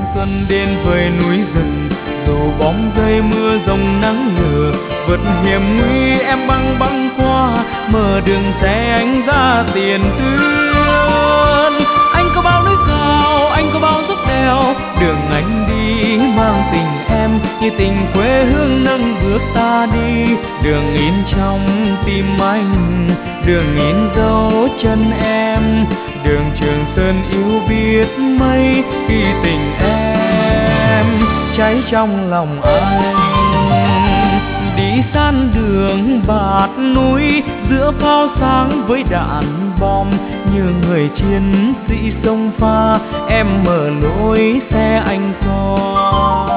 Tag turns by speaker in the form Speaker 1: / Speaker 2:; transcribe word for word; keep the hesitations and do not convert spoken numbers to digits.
Speaker 1: xuân đến với núi rừng, dù bóng rơi mưa rông nắng lửa, vượt hiểm nguy em băng băng qua, mở đường xe anh ra tiền tuyến. Anh có bao núi cao, anh có bao dốc đèo, đường anh đi mang tình em như tình quê hương nâng bước ta đi. Đường in trong tim anh, đường in dấu chân em, đường Trường Sơn yêu biết mấy khi tình em cháy trong lòng anh. Đi san đường bạt núi giữa pháo sáng với đạn bom, như người chiến sĩ sông pha em mở lối xe anh qua.